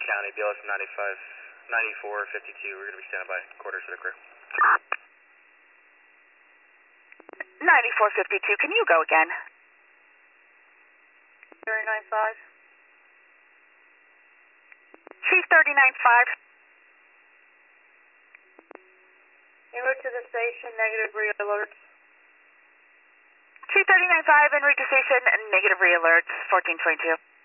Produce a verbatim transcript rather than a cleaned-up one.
County, B L S ninety-five, ninety-four fifty-two, we're going to be standing by, quarters for the crew. ninety-four fifty-two, can you go again? thirty-nine five. Chief thirty-nine five. En route to the station, negative re-alerts. Chief thirty-nine five, en route to station, negative re-alerts, fourteen twenty-two.